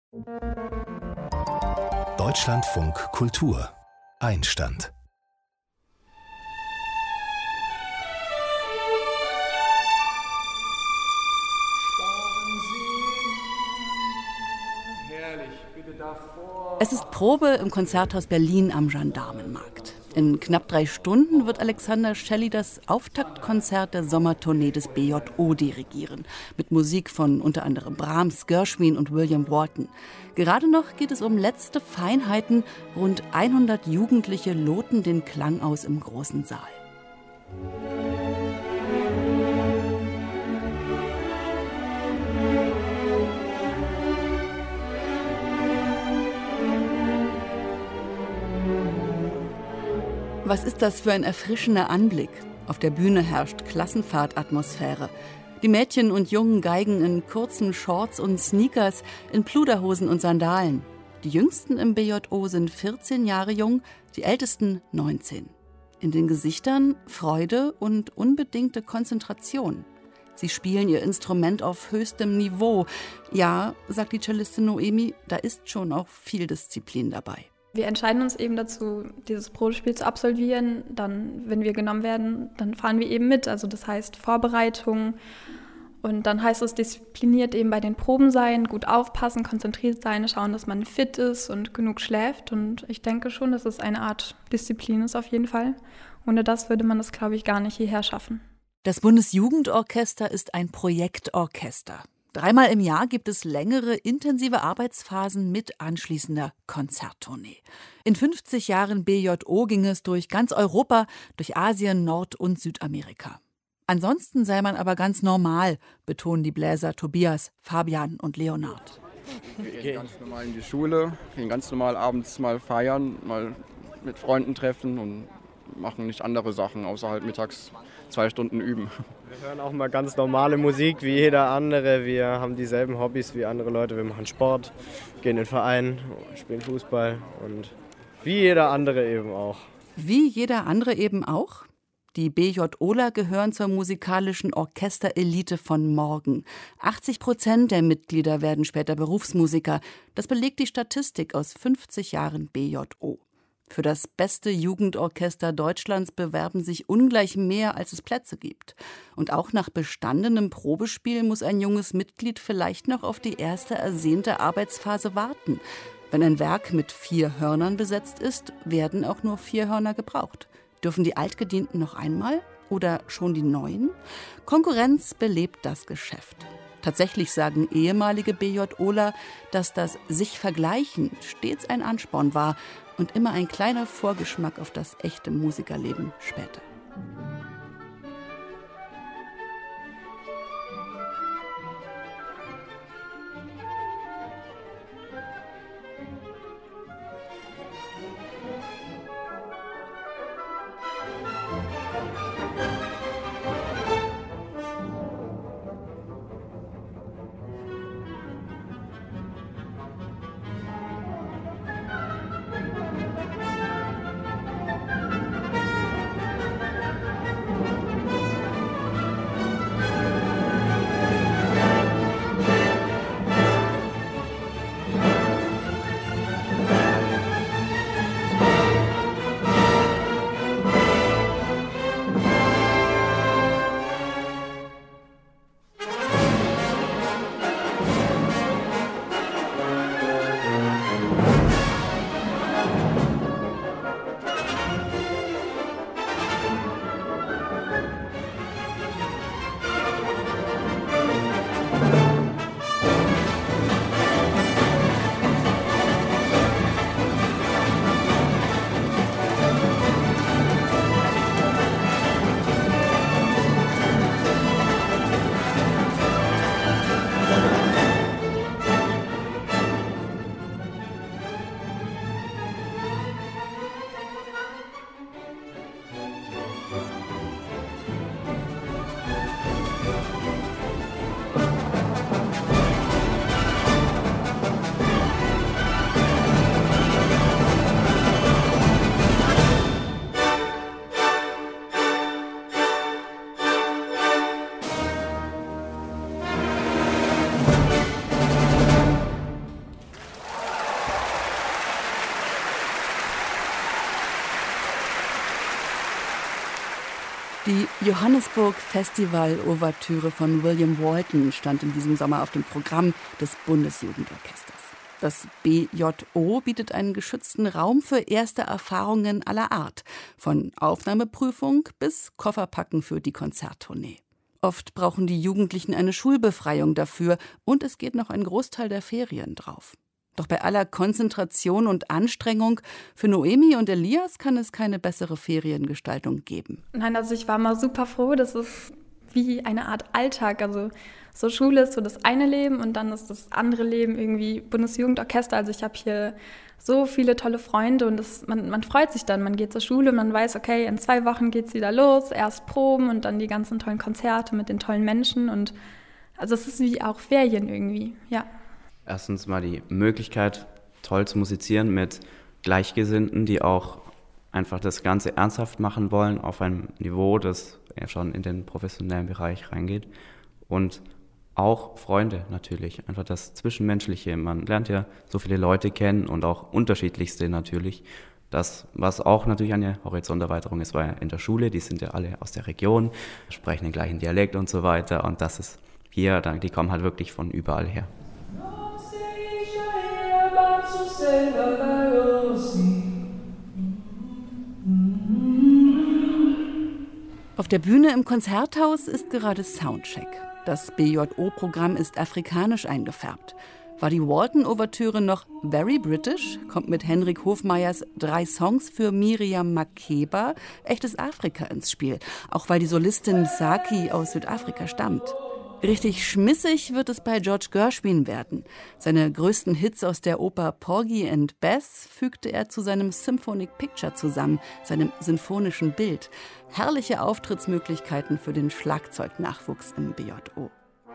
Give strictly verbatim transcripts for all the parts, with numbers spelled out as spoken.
Deutschlandfunk Kultur Einstand. Es ist Probe im Konzerthaus Berlin am Gendarmenmarkt. In knapp drei Stunden wird Alexander Shelley das Auftaktkonzert der Sommertournee des B J O dirigieren. Mit Musik von unter anderem Brahms, Gershwin und William Wharton. Gerade noch geht es um letzte Feinheiten. Rund hundert Jugendliche loten den Klang aus im großen Saal. Was ist das für ein erfrischender Anblick? Auf der Bühne herrscht Klassenfahrtatmosphäre. Die Mädchen und Jungen geigen in kurzen Shorts und Sneakers, in Pluderhosen und Sandalen. Die Jüngsten im B J O sind vierzehn Jahre jung, die Ältesten neunzehn. In den Gesichtern Freude und unbedingte Konzentration. Sie spielen ihr Instrument auf höchstem Niveau. Ja, sagt die Cellistin Noemi, da ist schon auch viel Disziplin dabei. Wir entscheiden uns eben dazu, dieses Probespiel zu absolvieren. Dann, wenn wir genommen werden, dann fahren wir eben mit. Also das heißt Vorbereitung. Und dann heißt es diszipliniert eben bei den Proben sein, gut aufpassen, konzentriert sein, schauen, dass man fit ist und genug schläft. Und ich denke schon, dass es eine Art Disziplin ist auf jeden Fall. Ohne das würde man das, glaube ich, gar nicht hierher schaffen. Das Bundesjugendorchester ist ein Projektorchester. Dreimal im Jahr gibt es längere, intensive Arbeitsphasen mit anschließender Konzerttournee. In fünfzig Jahren B J O ging es durch ganz Europa, durch Asien, Nord- und Südamerika. Ansonsten sei man aber ganz normal, betonen die Bläser Tobias, Fabian und Leonard. Wir gehen ganz normal in die Schule, gehen ganz normal abends mal feiern, mal mit Freunden treffen und machen nicht andere Sachen, außer halt mittags zwei Stunden üben. Wir hören auch mal ganz normale Musik wie jeder andere. Wir haben dieselben Hobbys wie andere Leute. Wir machen Sport, gehen in den Verein, spielen Fußball und wie jeder andere eben auch. Wie jeder andere eben auch? Die B J Oler gehören zur musikalischen Orchesterelite von morgen. achtzig Prozent der Mitglieder werden später Berufsmusiker. Das belegt die Statistik aus fünfzig Jahren B J O. Für das beste Jugendorchester Deutschlands bewerben sich ungleich mehr, als es Plätze gibt. Und auch nach bestandenem Probespiel muss ein junges Mitglied vielleicht noch auf die erste ersehnte Arbeitsphase warten. Wenn ein Werk mit vier Hörnern besetzt ist, werden auch nur vier Hörner gebraucht. Dürfen die Altgedienten noch einmal oder schon die Neuen? Konkurrenz belebt das Geschäft. Tatsächlich sagen ehemalige B J Oler, dass das Sich-Vergleichen stets ein Ansporn war und immer ein kleiner Vorgeschmack auf das echte Musikerleben später. Die Johannesburg Festival-Ouvertüre von William Walton stand in diesem Sommer auf dem Programm des Bundesjugendorchesters. Das B J O bietet einen geschützten Raum für erste Erfahrungen aller Art, von Aufnahmeprüfung bis Kofferpacken für die Konzerttournee. Oft brauchen die Jugendlichen eine Schulbefreiung dafür und es geht noch ein Großteil der Ferien drauf. Doch bei aller Konzentration und Anstrengung, für Noemi und Elias kann es keine bessere Feriengestaltung geben. Nein, also ich war mal super froh, das ist wie eine Art Alltag. Also so Schule ist so das eine Leben und dann ist das andere Leben irgendwie Bundesjugendorchester. Also ich habe hier so viele tolle Freunde und das, man, man freut sich dann. Man geht zur Schule, man weiß, okay, in zwei Wochen geht's wieder los, erst Proben und dann die ganzen tollen Konzerte mit den tollen Menschen. Und also es ist wie auch Ferien irgendwie, ja. Erstens mal die Möglichkeit, toll zu musizieren mit Gleichgesinnten, die auch einfach das Ganze ernsthaft machen wollen, auf einem Niveau, das ja schon in den professionellen Bereich reingeht. Und auch Freunde natürlich, einfach das Zwischenmenschliche. Man lernt ja so viele Leute kennen und auch unterschiedlichste natürlich. Das, was auch natürlich eine Horizonterweiterung ist, war ja in der Schule, die sind ja alle aus der Region, sprechen den gleichen Dialekt und so weiter. Und das ist hier, die kommen halt wirklich von überall her. Auf der Bühne im Konzerthaus ist gerade Soundcheck. Das B J O-Programm ist afrikanisch eingefärbt. War die Walton-Ouvertüre noch very British, kommt mit Henrik Hofmeyers drei Songs für Miriam Makeba echtes Afrika ins Spiel, auch weil die Solistin Saki aus Südafrika stammt. Richtig schmissig wird es bei George Gershwin werden. Seine größten Hits aus der Oper Porgy and Bess fügte er zu seinem Symphonic Picture zusammen, seinem sinfonischen Bild. Herrliche Auftrittsmöglichkeiten für den Schlagzeugnachwuchs im B J O.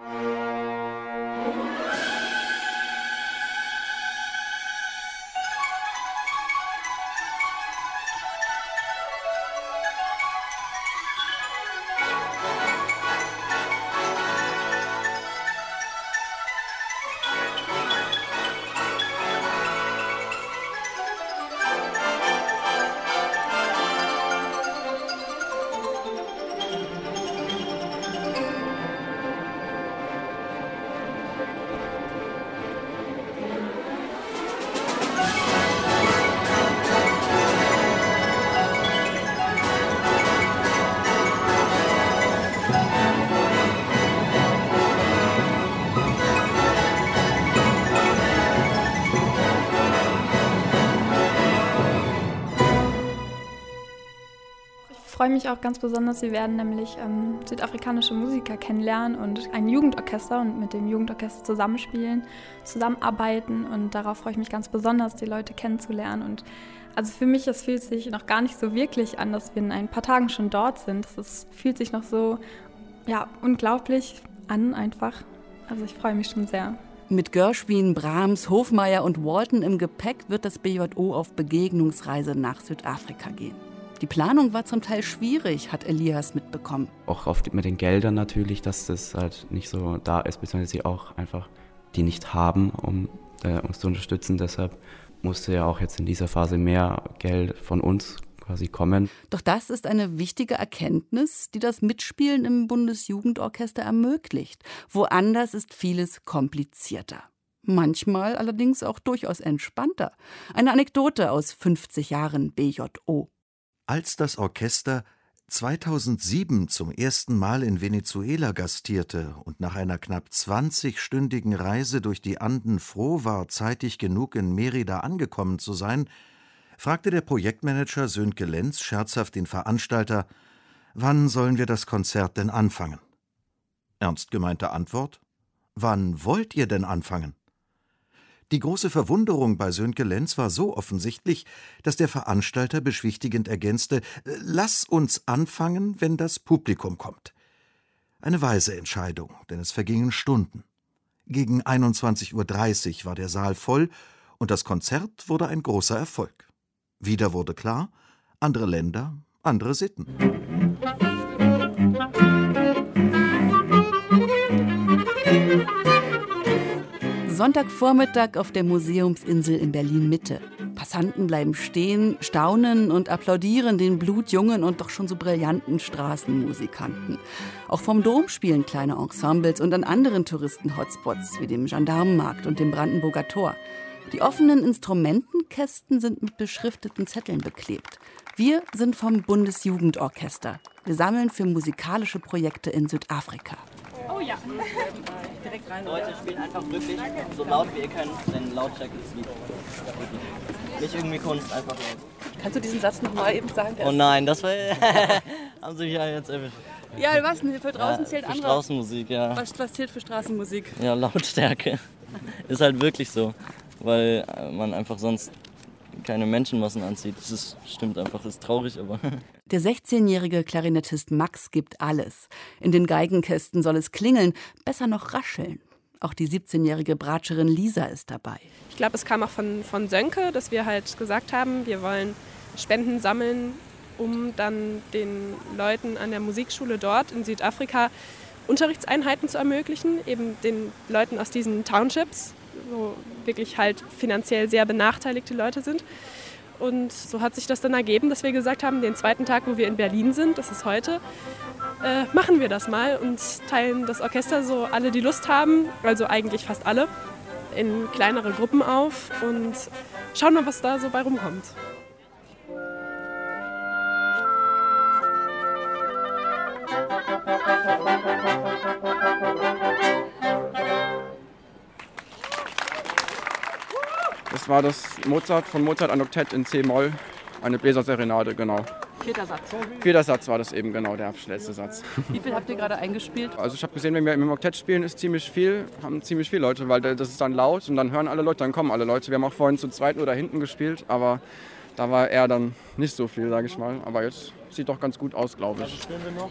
Ich freue mich auch ganz besonders, wir werden nämlich ähm, südafrikanische Musiker kennenlernen und ein Jugendorchester und mit dem Jugendorchester zusammenspielen, zusammenarbeiten und darauf freue ich mich ganz besonders, die Leute kennenzulernen. Und also für mich, es fühlt sich noch gar nicht so wirklich an, dass wir in ein paar Tagen schon dort sind. Es fühlt sich noch so ja, unglaublich an einfach. Also ich freue mich schon sehr. Mit Gershwin, Brahms, Hofmeyer und Walton im Gepäck wird das B J O auf Begegnungsreise nach Südafrika gehen. Die Planung war zum Teil schwierig, hat Elias mitbekommen. Auch oft mit den Geldern natürlich, dass das halt nicht so da ist, beziehungsweise sie auch einfach die nicht haben, um äh, uns zu unterstützen. Deshalb musste ja auch jetzt in dieser Phase mehr Geld von uns quasi kommen. Doch das ist eine wichtige Erkenntnis, die das Mitspielen im Bundesjugendorchester ermöglicht. Woanders ist vieles komplizierter. Manchmal allerdings auch durchaus entspannter. Eine Anekdote aus fünfzig Jahren B J O. Als das Orchester zweitausendsieben zum ersten Mal in Venezuela gastierte und nach einer knapp zwanzigstündigen Reise durch die Anden froh war, zeitig genug in Mérida angekommen zu sein, fragte der Projektmanager Sönke Lenz scherzhaft den Veranstalter: »Wann sollen wir das Konzert denn anfangen?« Ernst gemeinte Antwort: »Wann wollt ihr denn anfangen?« Die große Verwunderung bei Sönke Lenz war so offensichtlich, dass der Veranstalter beschwichtigend ergänzte: »Lass uns anfangen, wenn das Publikum kommt.« Eine weise Entscheidung, denn es vergingen Stunden. Gegen einundzwanzig Uhr dreißig war der Saal voll und das Konzert wurde ein großer Erfolg. Wieder wurde klar: andere Länder, andere Sitten. Sonntagvormittag auf der Museumsinsel in Berlin-Mitte. Passanten bleiben stehen, staunen und applaudieren den blutjungen und doch schon so brillanten Straßenmusikanten. Auch vom Dom spielen kleine Ensembles und an anderen Touristen-Hotspots wie dem Gendarmenmarkt und dem Brandenburger Tor. Die offenen Instrumentenkästen sind mit beschrifteten Zetteln beklebt. Wir sind vom Bundesjugendorchester. Wir sammeln für musikalische Projekte in Südafrika. Oh ja. Direkt rein. Leute, spielen einfach wirklich so laut wie ihr könnt, denn Lautstärke ist Lied. Nicht irgendwie Kunst, einfach laut. Kannst du diesen Satz noch mal eben sagen? Oh nein, das war... haben sie mich ja jetzt erwischt. Ja, was denn? Für draußen ja, zählt für andere... Straßenmusik, ja. Was, was zählt für Straßenmusik? Ja, Lautstärke. Ist halt wirklich so, weil man einfach sonst keine Menschenmassen anzieht. Das ist, stimmt einfach, das ist traurig, aber... Der sechzehnjährige Klarinettist Max gibt alles. In den Geigenkästen soll es klingeln, besser noch rascheln. Auch die siebzehnjährige Bratscherin Lisa ist dabei. Ich glaube, es kam auch von, von Sönke, dass wir halt gesagt haben, wir wollen Spenden sammeln, um dann den Leuten an der Musikschule dort in Südafrika Unterrichtseinheiten zu ermöglichen, eben den Leuten aus diesen Townships, wo wirklich halt finanziell sehr benachteiligte Leute sind. Und so hat sich das dann ergeben, dass wir gesagt haben, den zweiten Tag, wo wir in Berlin sind, das ist heute, äh, machen wir das mal und teilen das Orchester, so alle, die Lust haben, also eigentlich fast alle, in kleinere Gruppen auf und schauen mal, was da so bei rumkommt. Das war das Mozart von Mozart ein Oktett in C-Moll, eine Bläserserenade, genau. Vierter Satz. Vierter Satz war das eben, genau, der letzte Satz. Wie viel habt ihr gerade eingespielt? Also ich habe gesehen, wenn wir im Oktett spielen, ist ziemlich viel, haben ziemlich viele Leute, weil das ist dann laut und dann hören alle Leute, dann kommen alle Leute. Wir haben auch vorhin zu zweit nur da hinten gespielt, aber da war eher dann nicht so viel, sage ich mal. Aber jetzt sieht doch ganz gut aus, glaube ich.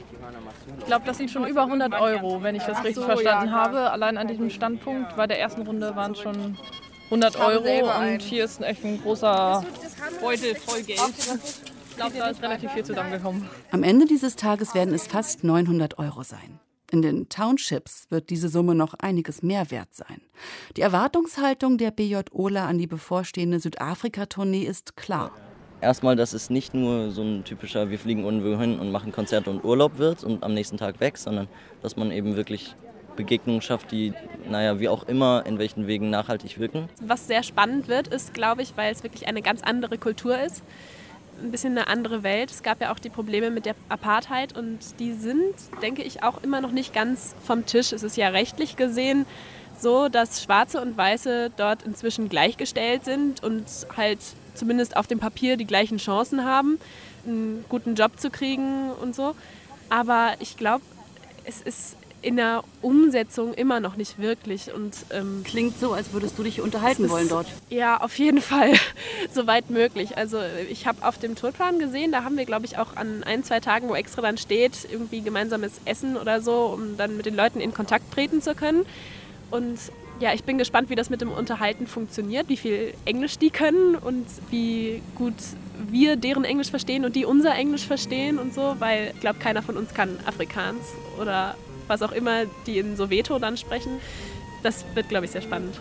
Ich glaube, das sind schon über hundert Euro, wenn ich das richtig verstanden habe. Allein an diesem Standpunkt bei der ersten Runde waren es schon hundert Euro und hier ist echt ein großer Beutel voll Geld. Ich glaube, da ist relativ viel zusammengekommen. Am Ende dieses Tages werden es fast neunhundert Euro sein. In den Townships wird diese Summe noch einiges mehr wert sein. Die Erwartungshaltung der B J Ola an die bevorstehende Südafrika-Tournee ist klar. Erstmal, dass es nicht nur so ein typischer wir fliegen irgendwo hin und machen Konzerte und Urlaub wird und am nächsten Tag weg, sondern dass man eben wirklich Begegnungen schafft, die, naja, wie auch immer, in welchen Wegen nachhaltig wirken. Was sehr spannend wird, ist, glaube ich, weil es wirklich eine ganz andere Kultur ist. Ein bisschen eine andere Welt. Es gab ja auch die Probleme mit der Apartheid und die sind, denke ich, auch immer noch nicht ganz vom Tisch. Es ist ja rechtlich gesehen so, dass Schwarze und Weiße dort inzwischen gleichgestellt sind und halt zumindest auf dem Papier die gleichen Chancen haben, einen guten Job zu kriegen und so. Aber ich glaube, es ist in der Umsetzung immer noch nicht wirklich. Und, ähm, klingt so, als würdest du dich unterhalten wollen dort. Ja, auf jeden Fall, soweit möglich. Also ich habe auf dem Tourplan gesehen, da haben wir, glaube ich, auch an ein, zwei Tagen, wo extra dann steht, irgendwie gemeinsames Essen oder so, um dann mit den Leuten in Kontakt treten zu können. Und ja, ich bin gespannt, wie das mit dem Unterhalten funktioniert, wie viel Englisch die können und wie gut wir deren Englisch verstehen und die unser Englisch verstehen und so, weil ich glaube, keiner von uns kann Afrikaans oder was auch immer die in Soweto dann sprechen. Das wird, glaube ich, sehr spannend.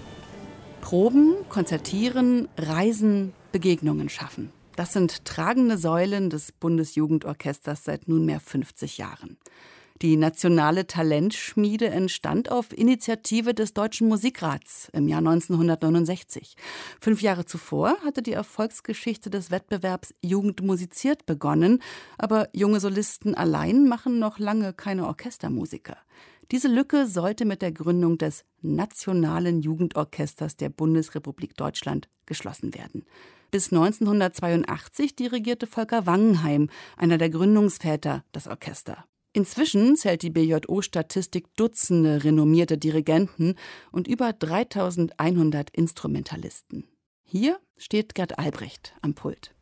Proben, konzertieren, reisen, Begegnungen schaffen. Das sind tragende Säulen des Bundesjugendorchesters seit nunmehr fünfzig Jahren. Die nationale Talentschmiede entstand auf Initiative des Deutschen Musikrats im Jahr neunzehnhundertneunundsechzig. Fünf Jahre zuvor hatte die Erfolgsgeschichte des Wettbewerbs Jugend musiziert begonnen, aber junge Solisten allein machen noch lange keine Orchestermusiker. Diese Lücke sollte mit der Gründung des Nationalen Jugendorchesters der Bundesrepublik Deutschland geschlossen werden. Bis neunzehnhundertzweiundachtzig dirigierte Volker Wangenheim, einer der Gründungsväter, das Orchester. Inzwischen zählt die B J O-Statistik Dutzende renommierte Dirigenten und über dreitausendeinhundert Instrumentalisten. Hier steht Gerd Albrecht am Pult.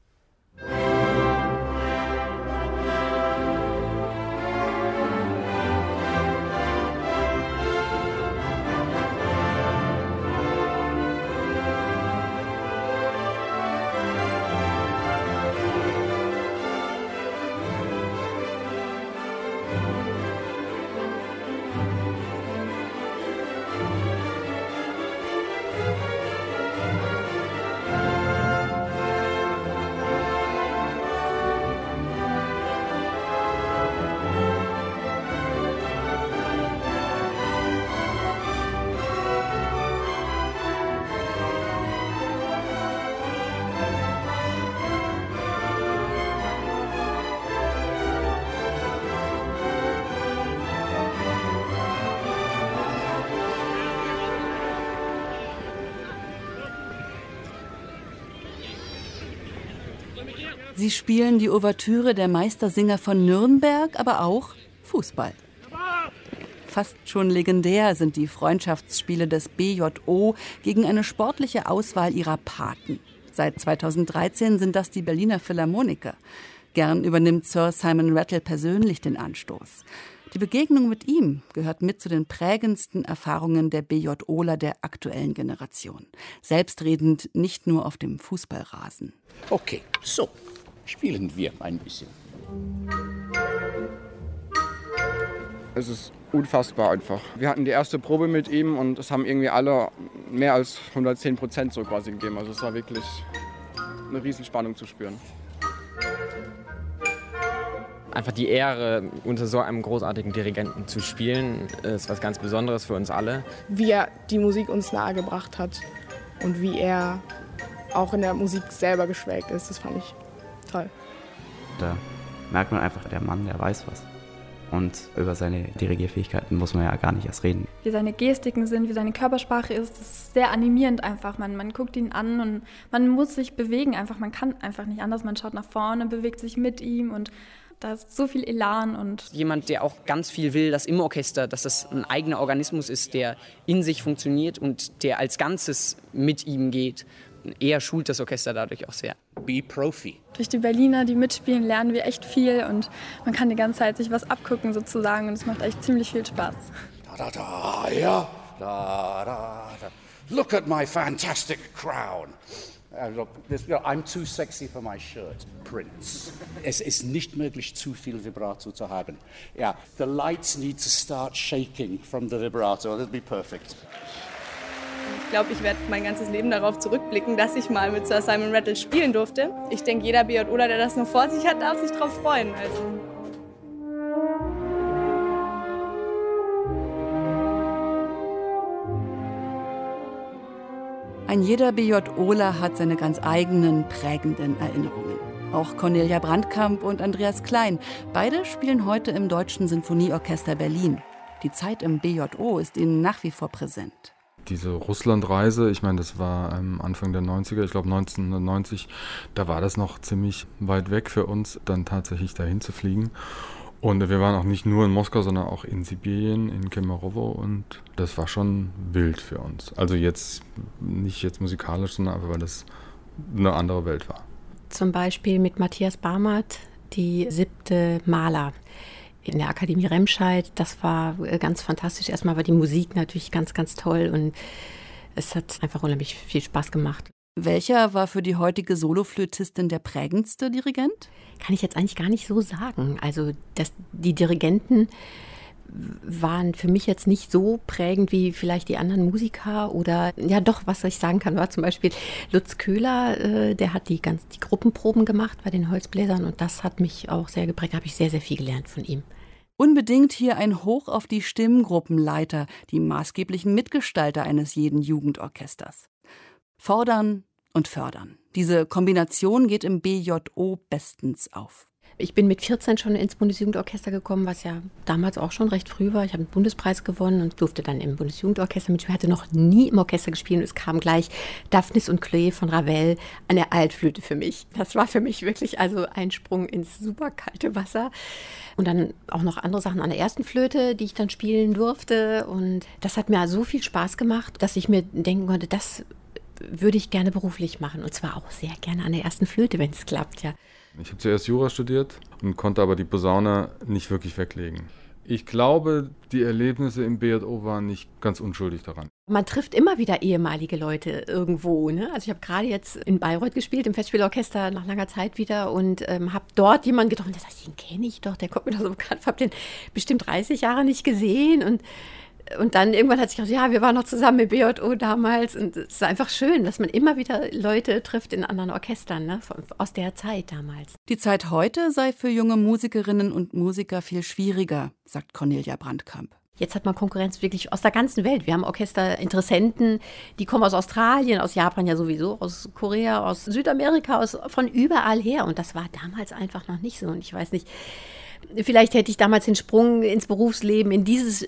Sie spielen die Ouvertüre der Meistersinger von Nürnberg, aber auch Fußball. Fast schon legendär sind die Freundschaftsspiele des B J O gegen eine sportliche Auswahl ihrer Paten. Seit zweitausenddreizehn sind das die Berliner Philharmoniker. Gern übernimmt Sir Simon Rattle persönlich den Anstoß. Die Begegnung mit ihm gehört mit zu den prägendsten Erfahrungen der B J Oler der aktuellen Generation. Selbstredend nicht nur auf dem Fußballrasen. Okay, so, spielen wir ein bisschen. Es ist unfassbar einfach. Wir hatten die erste Probe mit ihm und es haben irgendwie alle mehr als hundertzehn Prozent so quasi gegeben. Also es war wirklich eine Riesenspannung zu spüren. Einfach die Ehre, unter so einem großartigen Dirigenten zu spielen, ist was ganz Besonderes für uns alle. Wie er die Musik uns nahegebracht hat und wie er auch in der Musik selber geschwelgt ist, das fand ich toll. Da merkt man einfach, der Mann, der weiß was. Und über seine Dirigierfähigkeiten muss man ja gar nicht erst reden. Wie seine Gestiken sind, wie seine Körpersprache ist, das ist sehr animierend einfach. Man, man guckt ihn an und man muss sich bewegen einfach. Man kann einfach nicht anders. Man schaut nach vorne, bewegt sich mit ihm und da ist so viel Elan. Und jemand, der auch ganz viel will, dass im Orchester, dass das ein eigener Organismus ist, der in sich funktioniert und der als Ganzes mit ihm geht. Er schult das Orchester dadurch auch sehr. Be Profi. Durch die Berliner, die mitspielen, lernen wir echt viel und man kann die ganze Zeit sich was abgucken sozusagen und es macht echt ziemlich viel Spaß. Da, da, da, ja. Da, da, da. Look at my fantastic crown. I'm too sexy for my shirt, Prince. Es ist nicht möglich, zu viel Vibrato zu haben. Yeah, the lights need to start shaking from the vibrato. That'll be perfect. Ich glaube, ich werde mein ganzes Leben darauf zurückblicken, dass ich mal mit Sir Simon Rattle spielen durfte. Ich denke, jeder B J Oler, der das noch vor sich hat, darf sich darauf freuen. Also. Ein jeder B J Oler hat seine ganz eigenen prägenden Erinnerungen. Auch Cornelia Brandkamp und Andreas Klein. Beide spielen heute im Deutschen Sinfonieorchester Berlin. Die Zeit im B J O ist ihnen nach wie vor präsent. Diese Russlandreise, ich meine, das war ähm, Anfang der neunziger, ich glaube neunzehnhundertneunzig, da war das noch ziemlich weit weg für uns, dann tatsächlich dahin zu fliegen. Und wir waren auch nicht nur in Moskau, sondern auch in Sibirien, in Kemerowo und das war schon wild für uns. Also jetzt, nicht jetzt musikalisch, sondern einfach, weil das eine andere Welt war. Zum Beispiel mit Matthias Barmert, die siebte Maler in der Akademie Remscheid. Das war ganz fantastisch. Erstmal war die Musik natürlich ganz, ganz toll und es hat einfach unheimlich viel Spaß gemacht. Welcher war für die heutige Soloflötistin der prägendste Dirigent? Kann ich jetzt eigentlich gar nicht so sagen. Also das, die Dirigenten waren für mich jetzt nicht so prägend wie vielleicht die anderen Musiker oder, ja doch, was ich sagen kann, war zum Beispiel Lutz Köhler, äh, der hat die, ganz, die Gruppenproben gemacht bei den Holzbläsern und das hat mich auch sehr geprägt, da habe ich sehr, sehr viel gelernt von ihm. Unbedingt hier ein Hoch auf die Stimmgruppenleiter, die maßgeblichen Mitgestalter eines jeden Jugendorchesters. Fordern und fördern. Diese Kombination geht im B J O bestens auf. Ich bin mit vierzehn schon ins Bundesjugendorchester gekommen, was ja damals auch schon recht früh war. Ich habe einen Bundespreis gewonnen und durfte dann im Bundesjugendorchester mitspielen. Ich hatte noch nie im Orchester gespielt und es kam gleich Daphnis und Chloé von Ravel an der Altflöte für mich. Das war für mich wirklich also ein Sprung ins super kalte Wasser. Und dann auch noch andere Sachen an der ersten Flöte, die ich dann spielen durfte. Und das hat mir so viel Spaß gemacht, dass ich mir denken konnte, das würde ich gerne beruflich machen. Und zwar auch sehr gerne an der ersten Flöte, wenn es klappt, ja. Ich habe zuerst Jura studiert und konnte aber die Posaune nicht wirklich weglegen. Ich glaube, die Erlebnisse im B J O waren nicht ganz unschuldig daran. Man trifft immer wieder ehemalige Leute irgendwo. Ne? Also ich habe gerade jetzt in Bayreuth gespielt, im Festspielorchester nach langer Zeit wieder und ähm, habe dort jemanden getroffen, der sagt, den kenne ich doch, der kommt mir doch so bekannt vor, habe den bestimmt dreißig Jahre nicht gesehen und Und dann irgendwann hat sich gedacht, ja, wir waren noch zusammen im B J O damals. Und es ist einfach schön, dass man immer wieder Leute trifft in anderen Orchestern, ne, aus der Zeit damals. Die Zeit heute sei für junge Musikerinnen und Musiker viel schwieriger, sagt Cornelia Brandkamp. Jetzt hat man Konkurrenz wirklich aus der ganzen Welt. Wir haben Orchesterinteressenten, die kommen aus Australien, aus Japan ja sowieso, aus Korea, aus Südamerika, aus, von überall her. Und das war damals einfach noch nicht so. Und ich weiß nicht, Vielleicht hätte ich damals den Sprung ins Berufsleben, in dieses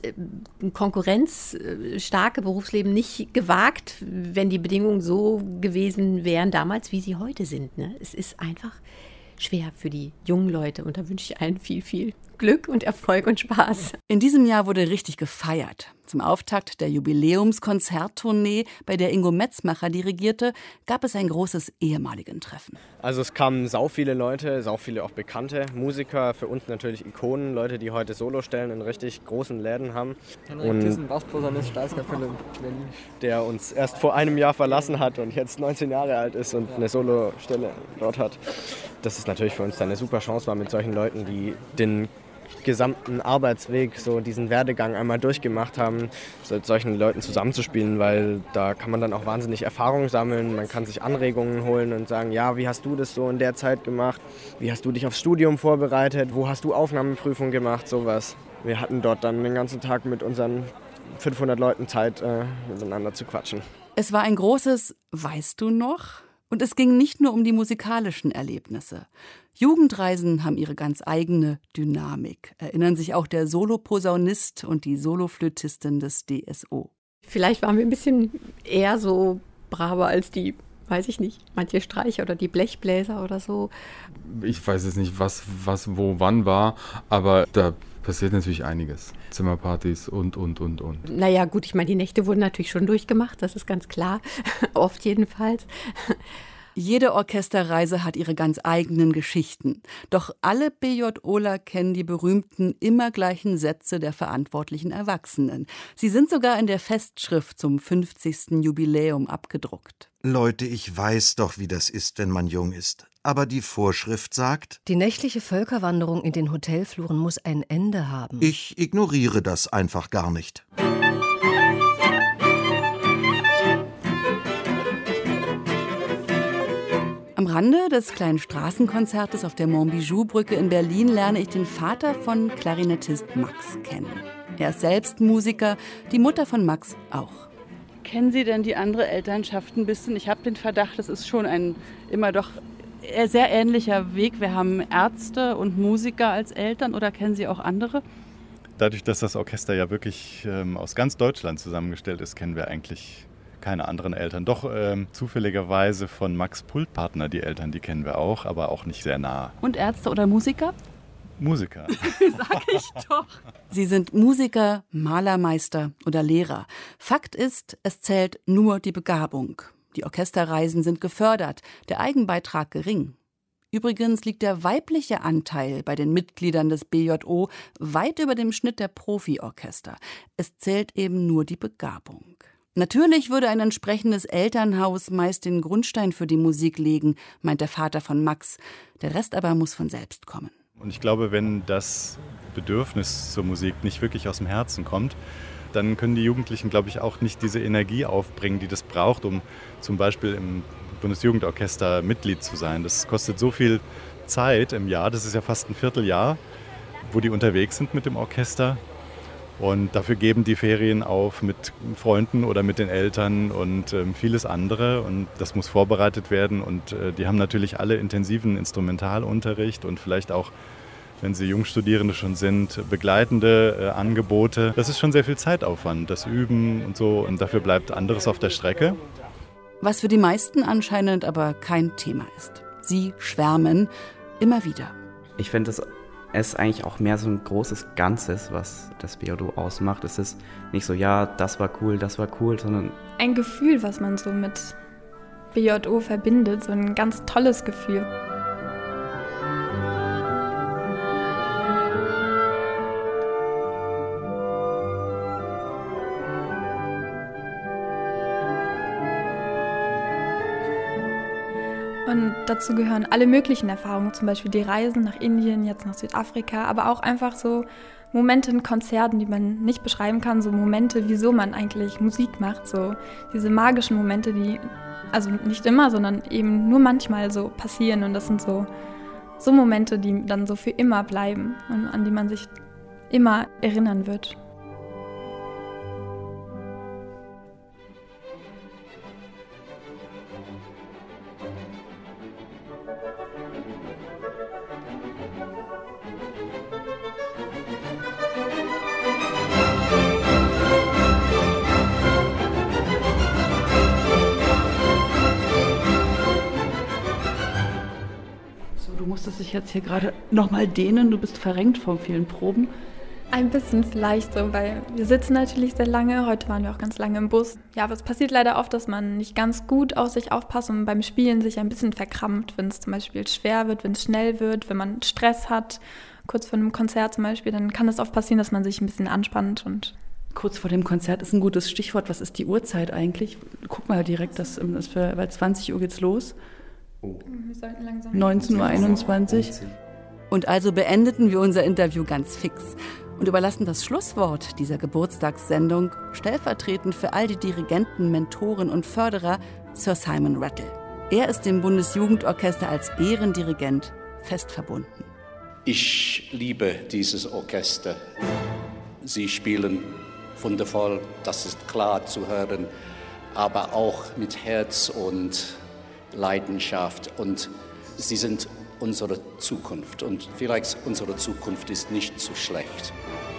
konkurrenzstarke Berufsleben nicht gewagt, wenn die Bedingungen so gewesen wären damals, wie sie heute sind. Ne? Es ist einfach schwer für die jungen Leute und da wünsche ich allen viel, viel Glück und Erfolg und Spaß. In diesem Jahr wurde richtig gefeiert. Zum Auftakt der Jubiläumskonzerttournee, bei der Ingo Metzmacher dirigierte, gab es ein großes Ehemaligentreffen. Also es kamen sau viele Leute, sau viele auch bekannte Musiker, für uns natürlich Ikonen, Leute, die heute Solostellen in richtig großen Läden haben. Henrik Thyssen, Bassposaunist, Staatskapelle Berlin. Der uns erst vor einem Jahr verlassen hat und jetzt neunzehn Jahre alt ist und eine Solostelle dort hat. Das ist natürlich für uns dann eine super Chance, war mit solchen Leuten, die den gesamten Arbeitsweg, so diesen Werdegang einmal durchgemacht haben, so mit solchen Leuten zusammenzuspielen, weil da kann man dann auch wahnsinnig Erfahrung sammeln, man kann sich Anregungen holen und sagen, ja, wie hast du das so in der Zeit gemacht, wie hast du dich aufs Studium vorbereitet, wo hast du Aufnahmeprüfung gemacht, sowas. Wir hatten dort dann den ganzen Tag mit unseren fünfhundert Leuten Zeit, äh, miteinander zu quatschen. Es war ein großes „Weißt du noch?" Und es ging nicht nur um die musikalischen Erlebnisse. Jugendreisen haben ihre ganz eigene Dynamik, erinnern sich auch der Soloposaunist und die Soloflötistin des D S O. Vielleicht waren wir ein bisschen eher so braver als die, weiß ich nicht, manche Streicher oder die Blechbläser oder so. Ich weiß jetzt nicht, was, was wo wann war, aber da passiert natürlich einiges. Zimmerpartys und, und, und, und. Naja, gut, ich meine, die Nächte wurden natürlich schon durchgemacht, das ist ganz klar. Oft jedenfalls. Jede Orchesterreise hat ihre ganz eigenen Geschichten. Doch alle BJOler kennen die berühmten, immer gleichen Sätze der verantwortlichen Erwachsenen. Sie sind sogar in der Festschrift zum fünfzigsten Jubiläum abgedruckt. Leute, ich weiß doch, wie das ist, wenn man jung ist. Aber die Vorschrift sagt: Die nächtliche Völkerwanderung in den Hotelfluren muss ein Ende haben. Ich ignoriere das einfach gar nicht. Am Rande des kleinen Straßenkonzertes auf der Montbijou-Brücke in Berlin lerne ich den Vater von Klarinettist Max kennen. Er ist selbst Musiker, die Mutter von Max auch. Kennen Sie denn die andere Elternschaft ein bisschen? Ich habe den Verdacht, das ist schon ein immer doch sehr ähnlicher Weg. Wir haben Ärzte und Musiker als Eltern, oder kennen Sie auch andere? Dadurch, dass das Orchester ja wirklich ähm, aus ganz Deutschland zusammengestellt ist, kennen wir eigentlich keine anderen Eltern. Doch ähm, zufälligerweise von Max Pultpartner, die Eltern, die kennen wir auch, aber auch nicht sehr nah. Und Ärzte oder Musiker? Musiker. Sag ich doch. Sie sind Musiker, Malermeister oder Lehrer. Fakt ist, es zählt nur die Begabung. Die Orchesterreisen sind gefördert, der Eigenbeitrag gering. Übrigens liegt der weibliche Anteil bei den Mitgliedern des B J O weit über dem Schnitt der Profiorchester. Es zählt eben nur die Begabung. Natürlich würde ein entsprechendes Elternhaus meist den Grundstein für die Musik legen, meint der Vater von Max. Der Rest aber muss von selbst kommen. Und ich glaube, wenn das Bedürfnis zur Musik nicht wirklich aus dem Herzen kommt, dann können die Jugendlichen, glaube ich, auch nicht diese Energie aufbringen, die das braucht, um zum Beispiel im Bundesjugendorchester Mitglied zu sein. Das kostet so viel Zeit im Jahr, das ist ja fast ein Vierteljahr, wo die unterwegs sind mit dem Orchester. Und dafür geben die Ferien auf mit Freunden oder mit den Eltern und ähm, vieles andere. Und das muss vorbereitet werden. Und äh, die haben natürlich alle intensiven Instrumentalunterricht und vielleicht auch, wenn sie Jungstudierende schon sind, begleitende äh, Angebote. Das ist schon sehr viel Zeitaufwand, das Üben und so. Und dafür bleibt anderes auf der Strecke. Was für die meisten anscheinend aber kein Thema ist. Sie schwärmen immer wieder. Ich finde es ist eigentlich auch mehr so ein großes Ganzes, was das B J O ausmacht. Es ist nicht so, ja, das war cool, das war cool, sondern ein Gefühl, was man so mit B J O verbindet, so ein ganz tolles Gefühl. Und dazu gehören alle möglichen Erfahrungen, zum Beispiel die Reisen nach Indien, jetzt nach Südafrika, aber auch einfach so Momente in Konzerten, die man nicht beschreiben kann, so Momente, wieso man eigentlich Musik macht, so diese magischen Momente, die, also nicht immer, sondern eben nur manchmal so passieren, und das sind so, so Momente, die dann so für immer bleiben und an die man sich immer erinnern wird. musstest dich jetzt hier gerade nochmal dehnen, du bist verrenkt von vielen Proben. Ein bisschen vielleicht so, weil wir sitzen natürlich sehr lange. Heute waren wir auch ganz lange im Bus. Ja, aber es passiert leider oft, dass man nicht ganz gut auf sich aufpasst und beim Spielen sich ein bisschen verkrampft, wenn es zum Beispiel schwer wird, wenn es schnell wird, wenn man Stress hat. Kurz vor einem Konzert zum Beispiel, dann kann es oft passieren, dass man sich ein bisschen anspannt. Und kurz vor dem Konzert ist ein gutes Stichwort. Was ist die Uhrzeit eigentlich? Guck mal direkt, das ist für, weil zwanzig Uhr geht's los. Oh. Wir sollten langsam neunzehn Uhr einundzwanzig. Und also beendeten wir unser Interview ganz fix und überlassen das Schlusswort dieser Geburtstagssendung stellvertretend für all die Dirigenten, Mentoren und Förderer Sir Simon Rattle. Er ist dem Bundesjugendorchester als Ehrendirigent fest verbunden. Ich liebe dieses Orchester. Sie spielen wundervoll, das ist klar zu hören, aber auch mit Herz und Leidenschaft. Und sie sind unsere Zukunft. Und vielleicht unsere Zukunft ist nicht so schlecht.